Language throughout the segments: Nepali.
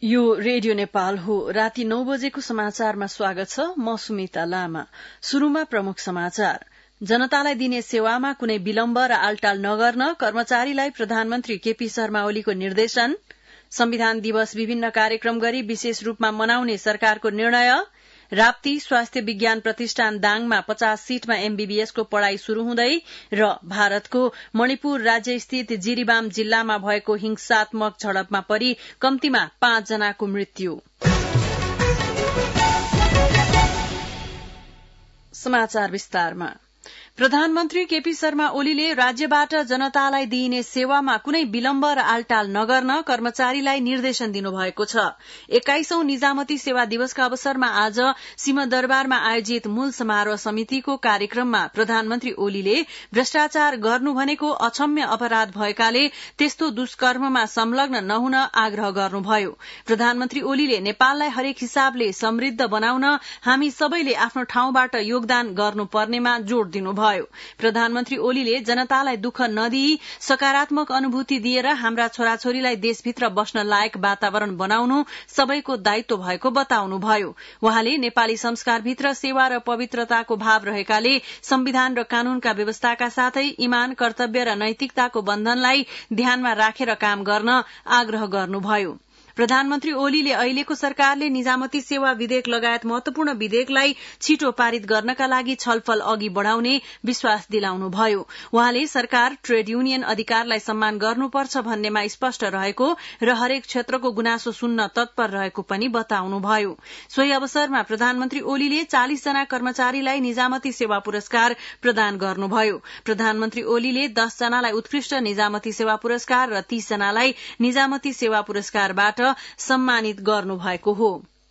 यो रेडियो नेपाल हो। राति 9 बजेको समाचारमा स्वागत छ। म सुमिता लामा। शुरूमा प्रमुख समाचार। जनतालाई दिने सेवामा कुनै विलम्ब र आलटाल नगर्न कर्मचारीलाई प्रधानमन्त्री केपी शर्मा ओलीको निर्देशन। संविधान दिवस विभिन्न कार्यक्रम गरी विशेष रूपमा मनाउने सरकारको निर्णय। राप्ती स्वास्थ्य विज्ञान प्रतिष्ठान दाङमा 50 सीटमा एमबीबीएसको पढ़ाई शुरू हुँदै र भारतको मणिपुर राज्यस्थित जिरीबाम जिल्लामा भएको हिंसात्मक झडपमा परि कम्तीमा 5 जनाको मृत्यु। समाचार विस्तारमा। प्रधानमन्त्री केपी शर्मा ओलीले राज्यबाट जनतालाई दिइने सेवामा कुनै विलम्ब र आलटाल नगर्न कर्मचारीलाई निर्देशन दिनुभएको छ। 21औं निजामती सेवा दिवसका अवसरमा आज सिंहदरबारमा आयोजित मूल समारोह समितिको कार्यक्रममा प्रधानमन्त्री ओलीले भ्रष्टाचार गर्नु भनेको अक्षम्य अपराध भएकाले त्यस्तो दुष्कर्ममा संलग्न नहुन आग्रह गर्नुभयो। प्रधानमन्त्री ओलीले नेपाललाई हरेक हिसाबले समृद्ध बनाउन हामी सबैले आफ्नो ठाउँबाट योगदान गर्नुपर्नेमा जोड़ दिनुभयो। प्रधानमन्त्री ओलीले जनतालाई दुःख नदिई सकारात्मक अनुभूति दिएर हाम्रा छोराछोरीलाई देशभित्र बस्न लायक वातावरण बनाउनु सबैको दायित्व भएको बताउनुभयो। वहाँले नेपाली संस्कारभित्र सेवा र पवित्रताको भाव रहेकाले संविधान र कानूनका व्यवस्थाका साथै ईमान, कर्तव्य र नैतिकताको बन्धनलाई ध्यानमा राखेर काम गर्न आग्रह गर्नुभयो। प्रधानमन्त्री ओलीले अहिलेको सरकारले निजामती सेवा विधेयक लगायत महत्वपूर्ण विधेयकलाई छिटो पारित गर्नका लागि छलफल अघि बढ़ाउने विश्वास दिलाउनुभयो। वहाँले सरकार ट्रेड युनियन अधिकारलाई सम्मान गर्नुपर्छ भन्नेमा स्पष्ट रहेको र हरेक क्षेत्रको गुनासो सुन्न तत्पर रहेको पनि बताउनुभयो। सोही अवसरमा प्रधानमन्त्री ओलीले 40 जना कर्मचारीलाई निजामती सेवा पुरस्कार प्रदान गर्नुभयो। प्रधानमन्त्री ओलीले 10 जनालाई उत्कृष्ट निजामती सेवा पुरस्कार र 30 जनालाई निजामती सेवा पुरस्कारबाट सम्मानित गर्नुभएको हो।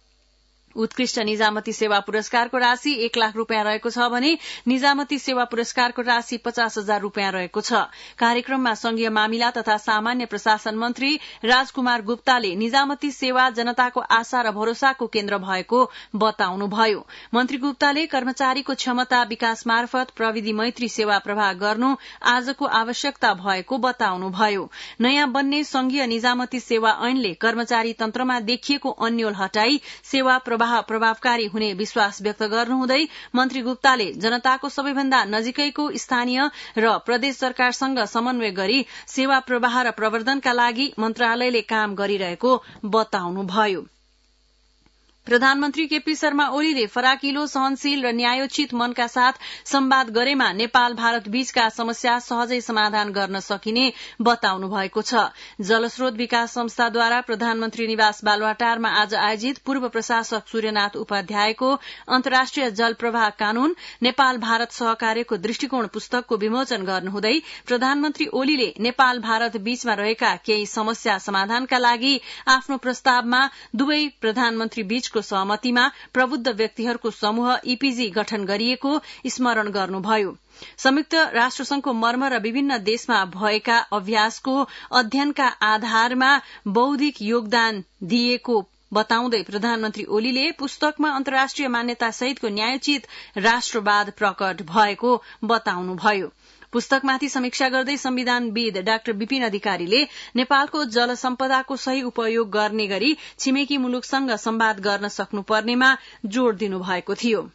उत्कृष्ट निजामती सेवा पुरस्कारको राशि 1 लाख रूपियाँ रहेको छ भने निजामती सेवा पुरस्कारको राशि 50,000 रूपियाँ रहेको छ। कार्यक्रममा संघीय मामिला तथा सामान्य प्रशासन मन्त्री राजकुमार गुप्ताले निजामती सेवा जनताको आशा र भरोसाको केन्द्र भएको बताउनुभयो। मन्त्री गुप्ताले कर्मचारीको क्षमता विकास मार्फत प्रविधि मैत्री सेवा प्रवाह गर्नु आजको आवश्यकता भएको बताउनुभयो। नयाँ बन्ने संघीय निजामती सेवा ऐनले कर्मचारी तन्त्रमा देखिएको अन्यल हटाई सेवा प्रभावकारी हुने विश्वास व्यक्त गर्नुहुँदै मन्त्री गुप्ताले जनताको सबैभन्दा नजिकैको स्थानीय र प्रदेश सरकारसँग समन्वय गरी सेवा प्रवाह र प्रवर्धनका लागि मन्त्रालयले काम गरिरहेको बताउनुभयो। प्रधानमन्त्री केपी शर्मा ओलीले फराकिलो, सहनशील र न्यायोचित मनका साथ संवाद गरेमा नेपाल भारत बीचका समस्या सहजै समाधान गर्न सकिने बताउनु भएको छ। जलस्रोत विकास संस्थाद्वारा प्रधानमन्त्री निवास बालुवाटारमा आज आयोजित पूर्व प्रशासक सूर्यनाथ उपाध्यायको अन्तर्राष्ट्रिय जल प्रवाह कानून नेपाल भारत सहकार्यको दृष्टिकोण पुस्तकको विमोचन गर्नुहुँदै प्रधानमन्त्री ओलीले नेपाल भारत बीचमा रहेका केही समस्या समाधानका लागि आफ्नो प्रस्तावमा दुवै प्रधानमन्त्री बीच सहमतिमा प्रबुद्ध व्यक्तिहरूको समूह ईपीजी गठन गरिएको स्मरण गर्नुभयो। संयुक्त राष्ट्रसंघको मर्म र विभिन्न देशमा भएका अभ्यासको अध्ययनका आधारमा बौद्धिक योगदान दिएको बताउँदै प्रधानमन्त्री ओलीले पुस्तकमा अन्तर्राष्ट्रिय मान्यता सहितको न्यायोचित राष्ट्रवाद प्रकट भएको बताउनुभयो। पुस्तकमाथि समीक्षा गर्दै संविधानविद डाक्टर विपिन अधिकारीले नेपालको जल सम्पदाको सही उपयोग गर्ने गरी छिमेकी मुलुकसँग संवाद गर्न सक्नुपर्नेमा जोड़ दिनुभएको थियो।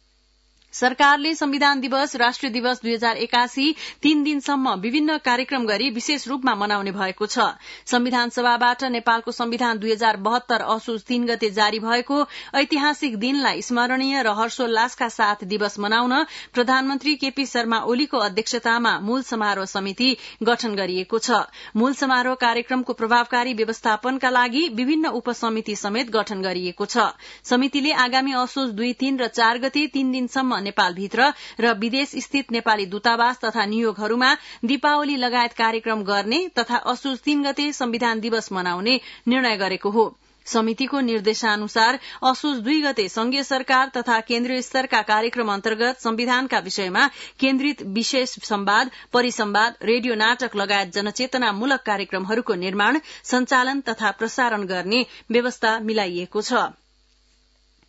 सरकारले संविधान दिवस, राष्ट्रिय दिवस 2081 3 दिनसम्म विभिन्न कार्यक्रम गरी विशेष रूपमा मनाउने भएको छ। संविधान सभाबाट नेपालको संविधान 2072 असोज 3 गते जारी भएको ऐतिहासिक दिनलाई स्मरणीय र हर्षोल्लासका साथ दिवस मनाउन प्रधानमन्त्री केपी शर्मा ओलीको अध्यक्षतामा मूल समारोह समिति गठन गरिएको छ। मूल समारोह कार्यक्रमको प्रभावकारी व्यवस्थापनका लागि विभिन्न उपसमिति समेत गठन गरिएको छ। समितिले आगामी असोज 2, 3 र 4 गते 3 दिनसम्म नेपालभित्र र विदेश स्थित नेपाली दूतावास तथा नियोगहरूमा दीपावली लगायत कार्यक्रम गर्ने तथा असोज 3 गते संविधान दिवस मनाउने निर्णय गरेको हो। समितिको निर्देशानुसार असोज 2 गते संघीय सरकार तथा केन्द्रीय स्तरका कार्यक्रम अन्तर्गत संविधानका विषयमा केन्द्रित विशेष संवाद, परिसंवाद, रेडियो नाटक लगायत जनचेतनामूलक कार्यक्रमहरूको निर्माण, संचालन तथा प्रसारण गर्ने व्यवस्था मिलाइएको छ।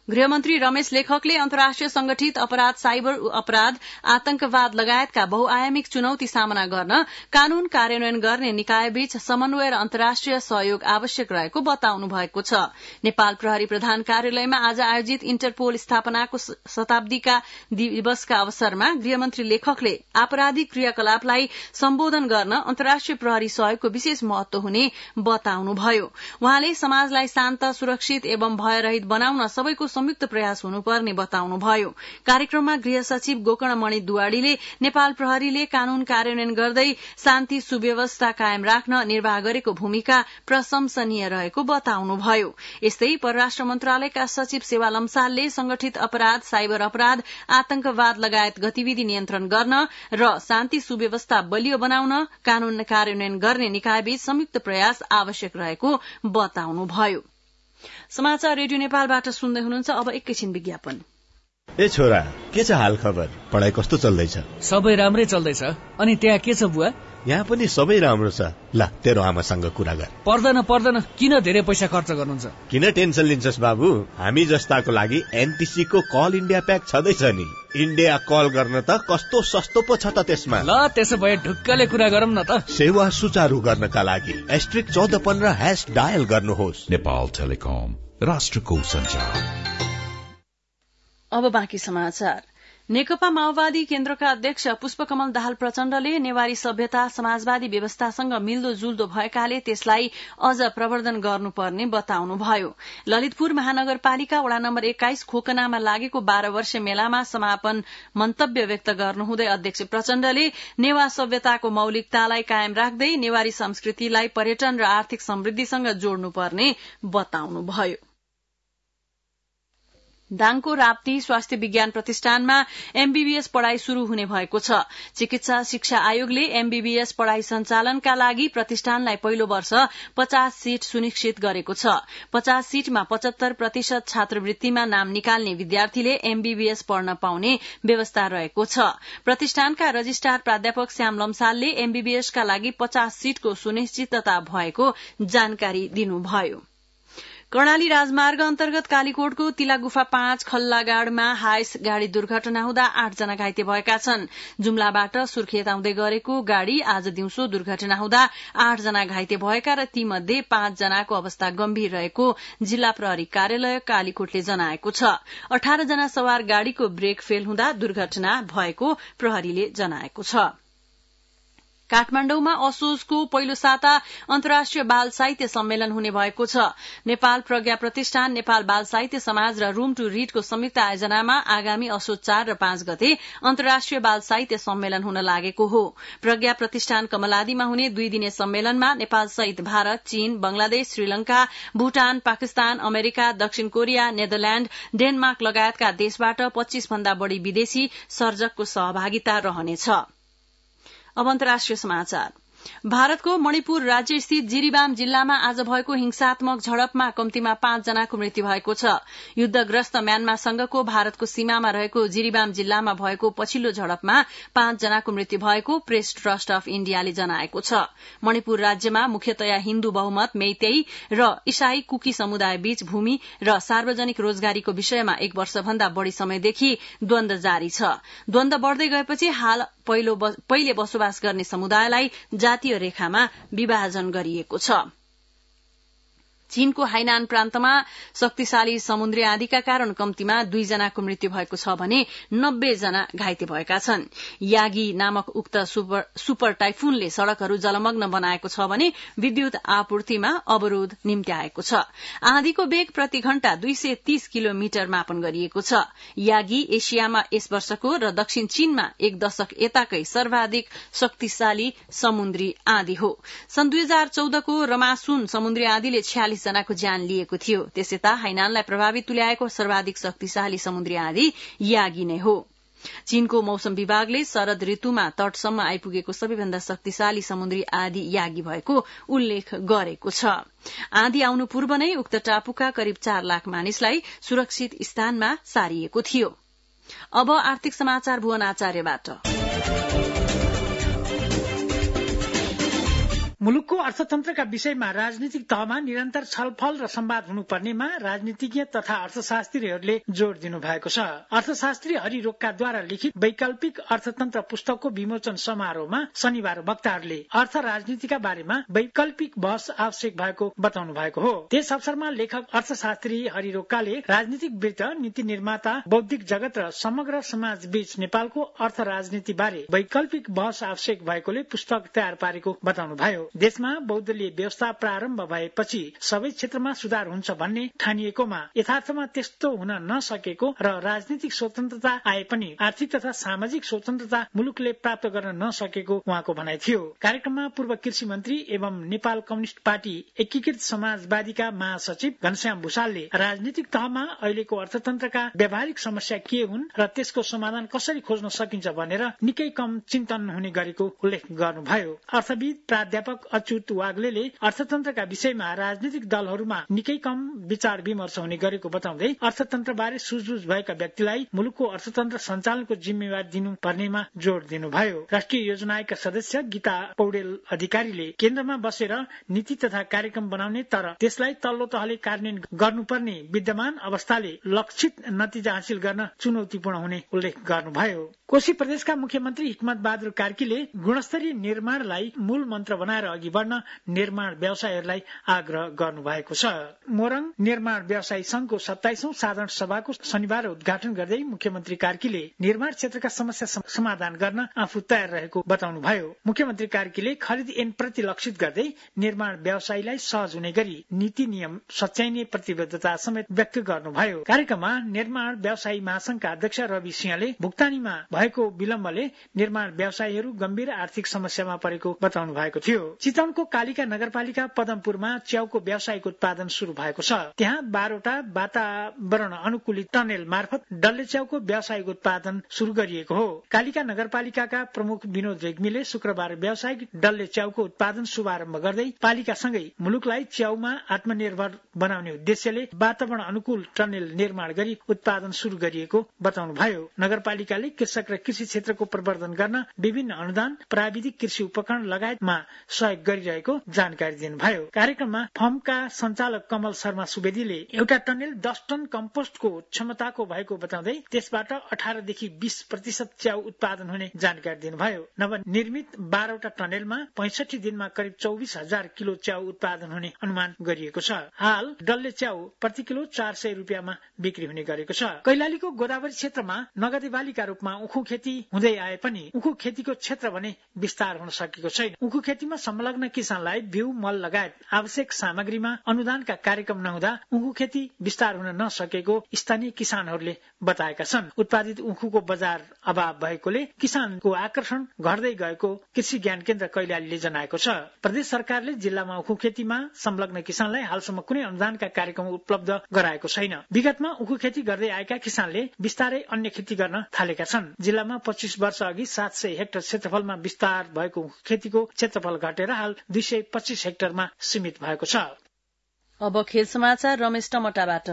गृहमन्त्री रमेश लेखकले अन्तर्राष्ट्रिय संगठित अपराध, साइबर अपराध, आतंकवाद लगायतका बहुआयामिक चुनौती सामना गर्न कानून कार्यान्वयन गर्ने निकायबीच समन्वय र अन्तर्राष्ट्रिय सहयोग आवश्यक रहेको बताउनु भएको छ। नेपाल प्रहरी प्रधान कार्यालयमा आज आयोजित इन्टरपोल स्थापनाको शताब्दीका दिवसका अवसरमा गृहमन्त्री लेखकले आपराधिक क्रियाकलापलाई सम्बोधन गर्न अन्तर्राष्ट्रिय प्रहरी सहयोगको विशेष महत्व हुने बताउनुभयो। उहाँले समाजलाई शान्त, सुरक्षित एवं भयरहित बनाउन सबैको संयुक्त प्रयास हुनुपर्ने बताउनुभयो। कार्यक्रममा गृह सचिव गोकर्णमणि दुवाडीले नेपाल प्रहरीले कानून कार्यान्वयन गर्दै शान्ति सुव्यवस्था कायम राख्न निर्वाह गरेको भूमिका प्रशंसनीय रहेको बताउनुभयो। यस्तै परराष्ट्र मन्त्रालयका सचिव सेवा लम्सालले संगठित अपराध, साइबर अपराध, आतंकवाद लगायत गतिविधि नियन्त्रण गर्न र शान्ति सुव्यवस्था बलियो बनाउन कानून कार्यान्वयन गर्ने निकायबीच संयुक्त प्रयास आवश्यक रहेको बताउनुभयो। समाचार रेडियो नेपालबाट सुन्दै हुनुहुन्छ। अब एकैछिन विज्ञापन। ए छोरा, के छ हाल खबर? पढाइ कस्तो चल्दैछ? सबै राम्रै चल्दैछ। अनि त्यहाँ के छ बुवा? यहाँ पनि सबै राम्रो छ। ल, तेरो आमासँग कुरा गर। पर्दैन, किन धेरै पैसा खर्च गर्नुहुन्छ? किन टेन्सन लिन्छस् बाबु? हामी जस्ताको लागि एनटीसी को कल इन्डिया प्याक छँदैछ नि। इन्डिया कल गर्न त कस्तो सस्तो पो छ त त्यसमा। ल, त्यसो भए ढुक्कले कुरा गरौँ न त। सेवा सुचारू गर्नका लागि *1415# डायल गर्नुहोस्। नेपाल टेलिकम, राष्ट्रको सञ्चार। अब बाँकी समाचार। नेकपा माओवादी केन्द्रका अध्यक्ष पुष्पकमल दाहाल प्रचण्डले नेवारी सभ्यता समाजवादी व्यवस्थासँग मिल्दोजुल्दो भएकाले त्यसलाई अझ प्रवर्धन गर्नुपर्ने बताउनुभयो। ललितपुर महानगरपालिका वडा नम्बर 21 खोकनामा लागेको 12 वर्ष मेलामा समापन मन्तव्य व्यक्त गर्नुहुँदै अध्यक्ष प्रचण्डले नेवा सभ्यताको मौलिकतालाई कायम राख्दै नेवारी संस्कृतिलाई पर्यटन र आर्थिक समृद्धिसँग जोड्नुपर्ने बताउनुभयो। दाङको राप्ती स्वास्थ्य विज्ञान प्रतिष्ठानमा एमबीबीएस पढ़ाई शुरू हुने भएको छ। चिकित्सा शिक्षा आयोगले एमबीबीएस पढ़ाई सञ्चालनका लागि प्रतिष्ठानलाई पहिलो वर्ष 50 सीट सुनिश्चित गरेको छ। 50 सीटमा 75% छात्रवृत्तिमा नाम निकाल्ने विद्यार्थीले एमबीबीएस पढ्न पाउने व्यवस्था रहेको छ। प्रतिष्ठानका रजिस्ट्रार प्राध्यापक श्याम लम्सालले एमबीबीएसका लागि 50 सीटको सुनिश्चितता भएको जानकारी दिनुभयो। कर्णाली राजमार्ग अन्तर्गत कालीकोटको तिलागुफा 5 खल्लागाडमा हाइस गाड़ी दुर्घटना हुँदा 8 जना घाइते भएका छन्। जुम्लाबाट सुर्खेत आउँदै गरेको गाड़ी आज दिउँसो दुर्घटना हुँदा 8 जना घाइते भएका र तीमध्ये 5 जनाको अवस्था गम्भीर रहेको जिल्ला प्रहरी कार्यालय कालीकोटले जनाएको छ। 18 जना सवार गाड़ीको ब्रेक फेल हुँदा दुर्घटना भएको प्रहरीले जनाएको छ। काठमाण्डौमा असोजको पहिलो साता अन्तर्राष्ट्रिय बाल साहित्य सम्मेलन हुने भएको छ। नेपाल प्रज्ञा प्रतिष्ठान, नेपाल बाल साहित्य समाज र रूम टू रीडको संयुक्त आयोजनामा आगामी असोज 4 र 5 गते अन्तर्राष्ट्रिय बाल साहित्य सम्मेलन हुन लागेको हो। प्रज्ञा प्रतिष्ठान कमलादीमा हुने 2 दिने सम्मेलनमा नेपाल सहित भारत, चीन, बंगलादेश, श्रीलंका, भूटान, पाकिस्तान, अमेरिका, दक्षिण कोरिया, नेदरल्याण्ड, डेनमार्क लगायतका देशबाट 25 भन्दा बढ़ी विदेशी सर्जकको सहभागिता रहनेछ। अब अन्तर्राष्ट्रिय समाचार। भारतको मणिपुर राज्य स्थित जिरीबाम जिल्लामा आज भएको हिंसात्मक झडपमा कम्तीमा 5 जनाको मृत्यु भएको छ। युद्धग्रस्त म्यानमारसँगको भारतको सीमामा रहेको जिरीबाम जिल्लामा भएको पछिल्लो झडपमा 5 जनाको मृत्यु भएको प्रेस ट्रस्ट अफ इण्डियाले जनाएको छ। मणिपुर राज्यमा मुख्यतया हिन्दू बहुमत मेइतेई र इसाई कुकी समुदाय बीच भूमि र सार्वजनिक रोजगारीको विषयमा 1 वर्षभन्दा बढ़ी समयदेखि द्वन्द जारी छ। द्वन्द बढ़दै गएपछि हाल पहिले बसोबास गर्ने समुदायलाई जातीय रेखामा विभाजन गरिएको छ। चीनको हाइनान प्रान्तमा शक्तिशाली समुद्री आँधीका कारण कम्तीमा 2 जनाको मृत्यु भएको छ भने 90 जना घाइते भएका छन्। यागी नामक उक्त सुपर टाइफुनले सड़कहरू जलमग्न बनाएको छ भने विद्युत आपूर्तिमा अवरोध निम्त्याएको छ। आँधीको वेग प्रति घण्टा 230 किलोमिटर मापन गरिएको छ। यागी एसियामा यस वर्षको र दक्षिण चीनमा 1 दशक यताकै सर्वाधिक शक्तिशाली समुद्री आँधी हो। सन् 2014 को रमासुन समुद्री आँधीले 46 जनाको ज्यान लिएको थियो। त्यसयता हाइनानलाई प्रभावित तुल्याएको सर्वाधिक शक्तिशाली समुद्री आँधी यागी नै हो। चीनको मौसम विभागले शरद ऋतुमा तटसम्म आइपुगेको सबैभन्दा शक्तिशाली समुद्री आँधी यागी भएको उल्लेख गरेको छ। आँधी आउनु पूर्व नै उक्त टापुका करिब 4 लाख मानिसलाई सुरक्षित स्थानमा सारिएको थियो। अब आर्थिक समाचार भुवन आचार्यबाट। मुलुकको अर्थतन्त्रका विषयमा राजनीतिक तहमा निरन्तर छलफल र संवाद हुनुपर्नेमा राजनीतिज्ञ तथा अर्थशास्त्रीहरूले जोड़ दिनु भएको छ। अर्थशास्त्री हरि रोक्काद्वारा लिखित वैकल्पिक अर्थतन्त्र पुस्तकको विमोचन समारोहमा शनिबार वक्ताहरूले अर्थ राजनीतिका बारेमा वैकल्पिक बहस आवश्यक भएको बताउनु भएको हो। त्यस अवसरमा लेखक अर्थशास्त्री हरि रोक्काले राजनीतिक वृत्त, नीति निर्माता, बौद्धिक जगत र समग्र समाज बीच नेपालको अर्थ राजनीति बारे वैकल्पिक बहस आवश्यक भएकोले पुस्तक तयार पारेको बताउनु भयो। देशमा बहुदलीय व्यवस्था प्रारम्भ भएपछि सबै क्षेत्रमा सुधार हुन्छ भन्ने ठानिएकोमा यथार्थमा त्यस्तो हुन नसकेको र राजनीतिक स्वतन्त्रता आए पनि आर्थिक तथा सामाजिक स्वतन्त्रता मुलुकले प्राप्त गर्न नसकेको उहाँको भनाइ थियो। कार्यक्रममा पूर्व कृषि मन्त्री एवं नेपाल कम्युनिस्ट पार्टी एकीकृत समाजवादीका महासचिव घनश्याम भूषालले राजनीतिक तहमा अहिलेको अर्थतन्त्रका व्यावहारिक समस्या के हुन् र त्यसको समाधान कसरी खोज्न सकिन्छ भनेर निकै कम चिन्तन हुने गरेको उल्लेख गर्नुभयो। अर्थविद प्राध्यापक अच्युत वाग्लेले अर्थतन्त्रका विषयमा राजनीतिक दलहरूमा निकै कम विचार विमर्श हुने गरेको बताउँदै अर्थतन्त्र बारे सुझबुझ भएका व्यक्तिलाई मुलुकको अर्थतन्त्र सञ्चालनको जिम्मेवारी दिनुपर्नेमा जोड़ दिनुभयो। राष्ट्रिय योजना आयोगका सदस्य गीता पौडेल अधिकारीले केन्द्रमा बसेर नीति तथा कार्यक्रम बनाउने तर त्यसलाई तल्लो तहले कार्यान्वयन गर्नुपर्ने विद्यमान अवस्थाले लक्षित नतिजा हासिल गर्न चुनौतीपूर्ण हुने उल्लेख गर्नुभयो। कोशी प्रदेशका मुख्यमन्त्री हिक्मत बहादुर कार्कीले गुणस्तरीय निर्माणलाई मूल मन्त्र बनाएर अघि बढ्न निर्माण व्यवसायीहरूलाई आग्रह गर्नु भएको छ। मोरङ निर्माण व्यवसायी संघको 27औं साधारण सभाको शनिबार उद्घाटन गर्दै मुख्यमन्त्री कार्कीले निर्माण क्षेत्रका समस्या समाधान गर्न आफू तयार रहेको बताउनु भयो। मुख्यमन्त्री कार्कीले खरिद ऐन प्रति लक्षित गर्दै निर्माण व्यवसायीलाई सहज हुने गरी नीति नियम सच्याइने प्रतिबद्धता समेत व्यक्त गर्नुभयो। कार्यक्रममा निर्माण व्यवसायी महासंघका अध्यक्ष रवि सिंहले भुक्तानीमा भएको विलम्बले निर्माण व्यवसायीहरू गम्भीर आर्थिक समस्यामा परेको बताउनु भएको थियो। चितवनको कालिका नगरपालिका पदमपुरमा च्याउको व्यावसायिक उत्पादन शुरू भएको छ। त्यहाँ 12वटा वातावरण अनुकूलित टनेल मार्फत डल्ले च्याउको व्यावसायिक उत्पादन शुरू गरिएको हो। कालिका नगरपालिकाका प्रमुख विनोद रेग्मीले शुक्रबार व्यावसायिक डल्ले च्याउको उत्पादन शुभारम्भ गर्दै पालिकासँगै मुलुकलाई च्याउमा आत्मनिर्भर बनाउने उद्देश्यले वातावरण अनुकूल टनेल निर्माण गरी उत्पादन शुरू गरिएको बताउनु भयो। नगरपालिकाले कृषक र कृषि क्षेत्रको प्रवर्धन गर्न विभिन्न अनुदान, प्राविधिक कृषि उपकरण लगायतमा सहयोग गरिरहेको जानकारी दिनुभयो। कार्यक्रममा फर्मका सञ्चालक कमल शर्मा सुवेदीले एउटा टनेल 10 टन कम्पोस्टको क्षमताको भएको बताउँदै त्यसबाट 18 देखि 20% च्याउ उत्पादन हुने जानकारी दिनुभयो। नवनिर्मित 12वटा टनेलमा 65 दिनमा करिब 24,000 किलो च्याउ उत्पादन हुने अनुमान गरिएको छ। हाल डल्ले च्याउ प्रति किलो 400 रुपियाँमा बिक्री हुने गरेको छ। कैलालीको गोदावरी क्षेत्रमा नगदे बालीका रूपमा उखु खेती हुँदै आए पनि उखु खेतीको क्षेत्र भने विस्तार हुन सकेको छैन। उखु खेतीमा संलग्न किसानलाई बिउ, मल लगायत आवश्यक सामग्रीमा अनुदानका कार्यक्रम नहुँदा उखु खेती विस्तार हुन नसकेको स्थानीय किसानहरूले बताएका छन्। उत्पादित उखुको बजार अभाव भएकोले किसानको आकर्षण घट्दै गएको कृषि ज्ञान केन्द्र कैलालीले जनाएको छ। प्रदेश सरकारले जिल्लामा उखु खेतीमा संलग्न किसानलाई हालसम्म कुनै अनुदानका कार्यक्रम उपलब्ध गराएको छैन। विगतमा उखु खेती गर्दै आएका किसानले विस्तारै अन्य खेती गर्न थालेका छन्। जिल्लामा 25 वर्ष अघि 700 हेक्टर क्षेत्रफलमा विस्तार भएको खेतीको क्षेत्रफल घटेर हाल 225 हेक्टरमा सीमित भएको छ। अब खेल समाचार रमेश टमटाबाट।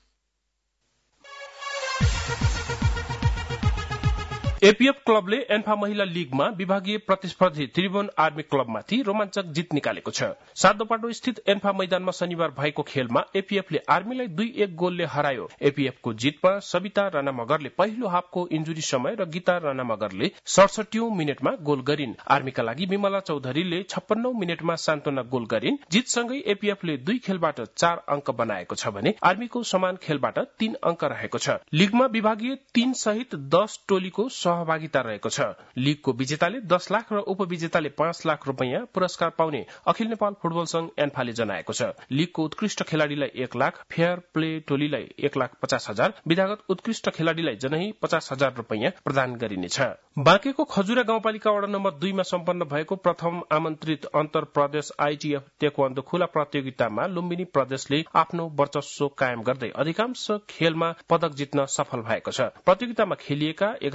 एपीएफ क्लबले एन्फा महिला लीगमा विभागीय प्रतिस्पर्धी त्रिभुवन आर्मी क्लबमाथि रोमाञ्चक जित निकालेको छ। सातोपाटो स्थित एन्फा मैदानमा शनिबार भएको खेलमा एपीएफले आर्मीलाई 2-1 गोलले हरायो। एपीएफको जितमा सविता राणा मगरले पहिलो हाफको इन्जुरी समय र गीता राणा मगरले 67औं मिनेटमा गोल गरिन्। आर्मीका लागि विमला चौधरीले 56औं मिनेटमा सान्त्वना गोल गरिन्। जितसँगै एपीएफले 2 खेलबाट 4 अंक बनाएको छ भने आर्मीको समान खेलबाट 3 अंक रहेको छ। लीगमा विभागीय 3 सहित 10 टोलीको सहभागिता रहेको छ। लीगको विजेताले 10 लाख र उपविजेताले 5 लाख रुपैयाँ पुरस्कार पाउने अखिल नेपाल फुटबल संघ एन्फाले जनाएको छ। लीगको उत्कृष्ट खेलाड़ीलाई 1 लाख, फेयर प्ले टोलीलाई 1,50,000, विधागत उत्कृष्ट खेलाड़ीलाई जनै 50,000 रुपैयाँ प्रदान गरिनेछ। बाँकेको खजुरा गाउँपालिका वडा नम्बर 2 मा सम्पन्न भएको प्रथम आमन्त्रित अन्तर प्रदेश आईटीएफ ताइक्वान्डो खुला प्रतियोगितामा लुम्बिनी प्रदेशले आफ्नो वर्चस्व कायम गर्दै अधिकांश खेलमा पदक जित्न सफल भएको छ। प्रतियोगितामा खेलिएका 11वटा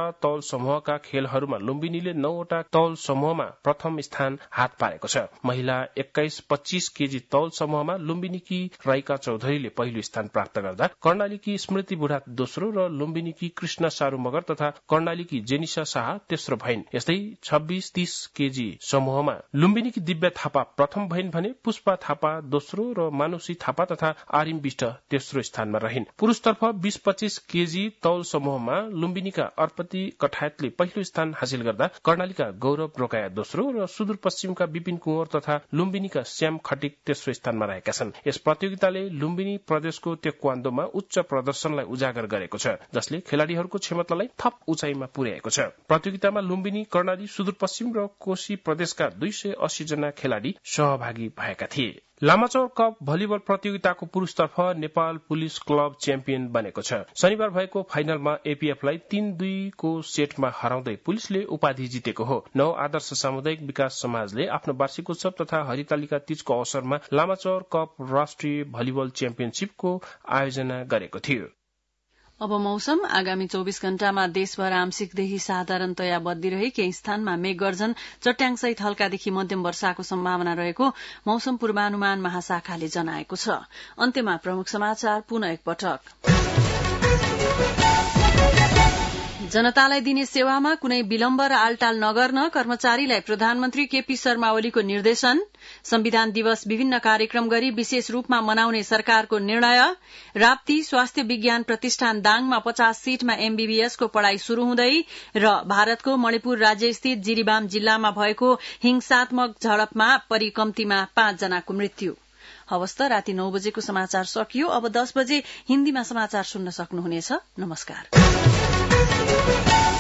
तौल समूहका खेलहरूमा लुम्बिनीले 9वटा तौल समूहमा प्रथम स्थान हात पारेको छ। महिला 21-25 केजी तौल समूहमा लुम्बिनीकी राइका चौधरीले पहिलो स्थान प्राप्त गर्दा कर्णालीकी स्मृति बुढा दोस्रो र लुम्बिनीकी कृष्ण सारू मगर तथा कर्णालीकी जेनिसा शाह तेस्रो भइन्। यस्तै 26-30 केजी समूहमा लुम्बिनीकी दिव्या थापा प्रथम भइन् भने पुष्पा थापा दोस्रो र मानुषी थापा तथा आरिम विष्ट तेस्रो स्थानमा रहिन्। पुरुषतर्फ 20-25 केजी तौल समूहमा लुम्बिनीका अर्पति कठायतले पहिलो स्थान हासिल गर्दा कर्णालीका गौरव रोकाया दोस्रो र सुदूरपश्चिमका विपिन कुँवर तथा लुम्बिनीका श्याम खटिक तेस्रो स्थानमा रहेका छन्। यस प्रतियोगिताले लुम्बिनी प्रदेशको तेक्वान्दोमा उच्च प्रदर्शनलाई उजागर गरेको छ, जसले खेलाड़ीहरूको क्षमतालाई थप उचाइमा पुर्याएको छ। प्रतियोगितामा लुम्बिनी, कर्णाली, सुदूरपश्चिम र कोशी प्रदेशका 280 जना खेलाड़ी सहभागी भएका थिए। लामाचौर कप भलिबल प्रतियोगिताको पुरुषतर्फ नेपाल पुलिस क्लब च्याम्पियन बनेको छ। शनिबार भएको फाइनलमा एपीएफलाई 3-2 को सेटमा हराउँदै पुलिसले उपाधि जितेको हो। नव आदर्श सामुदायिक विकास समाजले आफ्नो वार्षिक उत्सव तथा हरितालिका तीजको अवसरमा लामाचौर कप राष्ट्रिय भलिबल च्याम्पियनशीपको आयोजना गरेको थियो। अब मौसम। आगामी 24 घण्टामा देशभर आंशिकदेखि साधारणतया बद्ली रही केही स्थानमा मेघगर्जन, चट्याङसहित हल्कादेखि मध्यम वर्षाको सम्भावना रहेको मौसम पूर्वानुमान महाशाखाले जनाएको छ। अन्त्यमा प्रमुख समाचार पुनः एकपटक। जनतालाई दिने सेवामा कुनै विलम्ब र आलटाल नगर्न कर्मचारीलाई प्रधानमन्त्री केपी शर्मा ओलीको निर्देशन। संविधान दिवस विभिन्न कार्यक्रम गरी विशेष रूपमा मनाउने सरकारको निर्णय। राप्ती स्वास्थ्य विज्ञान प्रतिष्ठान दाङमा 50 सीटमा एमबीबीएसको पढ़ाई शुरू हुँदै र भारतको मणिपुर राज्य स्थित जिरीबाम जिल्लामा भएको हिंसात्मक झडपमा परि कम्तीमा 5 जनाको मृत्यु। हवस् त राति 9 बजेको समाचार सकियो। अब 10 बजे हिन्दीमा समाचार सुन्न सक्नुहुनेछ। नमस्कार।